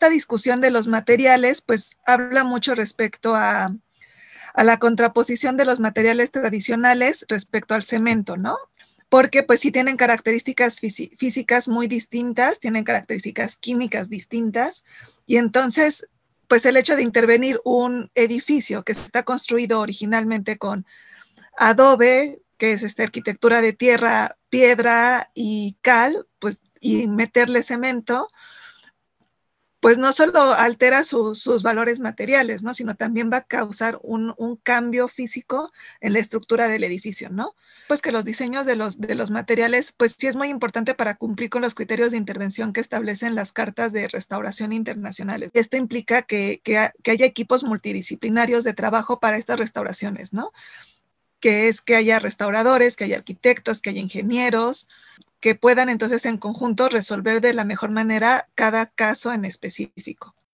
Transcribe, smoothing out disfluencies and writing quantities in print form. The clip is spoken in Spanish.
esta discusión de los materiales, pues habla mucho respecto a la contraposición de los materiales tradicionales respecto al cemento, ¿no? Porque pues sí tienen características físicas muy distintas, tienen características químicas distintas, y entonces pues el hecho de intervenir un edificio que está construido originalmente con adobe, que es esta arquitectura de tierra, piedra y cal, pues y meterle cemento, pues no solo altera sus valores materiales, ¿no? Sino también va a causar un cambio físico en la estructura del edificio, ¿no? Pues que los diseños de los materiales, pues sí es muy importante para cumplir con los criterios de intervención que establecen las cartas de restauración internacionales. Esto implica que haya equipos multidisciplinarios de trabajo para estas restauraciones, ¿no? Que es que haya restauradores, que haya arquitectos, que haya ingenieros, que puedan entonces en conjunto resolver de la mejor manera cada caso en específico.